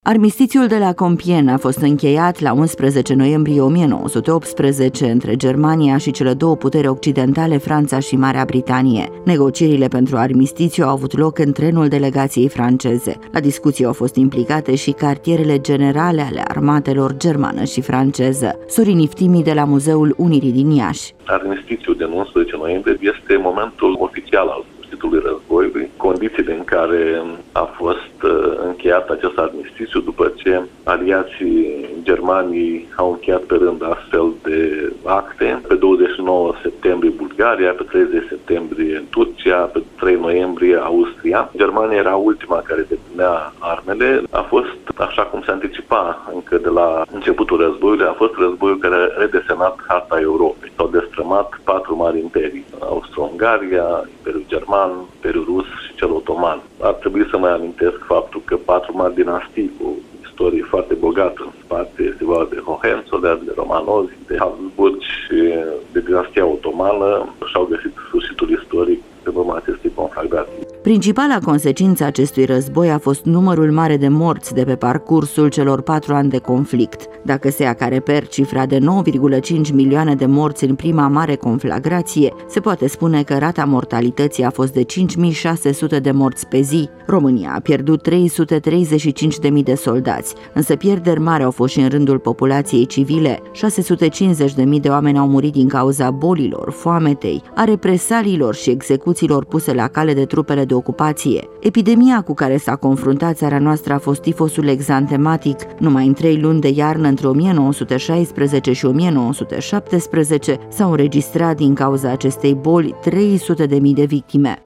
Armistițiul de la Compiègne a fost încheiat la 11 noiembrie 1918 între Germania și cele două puteri occidentale, Franța și Marea Britanie. Negocierile pentru armistițiu au avut loc în trenul delegației franceze. La discuții au fost implicate și cartierele generale ale armatelor germană și franceză. Sorin Iftimi de la Muzeul Unirii din Iași. Armistițiul de 11 noiembrie este momentul oficial al sfârșitului războiului, condițiile în care a fost încheiat acest armistițiu după ce aliații Germaniei au încheiat pe rând astfel de acte. Pe 29 septembrie Bulgaria, pe 30 septembrie Turcia, pe 3 noiembrie Austria. Germania era ultima care depunea armele. A fost, așa cum se anticipa încă de la începutul războiului, a fost războiul care a redesenat harta Europei. S-au destrămat 4 mari imperii: Austro-Ungaria, Imperiul German, Imperiul Rus și cel Otoman. Ar trebui să mai amintesc faptul că 4 mari dinastii cu istorie foarte bogată în spate, este vorba de Hohenzollern, de Romanovi, de Habsburg și de dinastia otomană, și-au găsit sfârșitul istoric în urma acestei conflagrații. Principala consecință a acestui război a fost numărul mare de morți de pe parcursul celor 4 ani de conflict. Dacă se ia ca reper cifra de 9,5 milioane de morți în prima mare conflagrație, se poate spune că rata mortalității a fost de 5.600 de morți pe zi. România a pierdut 335.000 de soldați, însă pierderi mari au fost și în rândul populației civile. 650.000 de oameni au murit din cauza bolilor, foametei, a represaliilor și execuțiilor puse la cale de trupele de ocupație. Epidemia cu care s-a confruntat țara noastră a fost tifosul exantematic. Numai în 3 luni de iarnă, între 1916 și 1917, s-au înregistrat din cauza acestei boli 300.000 de victime.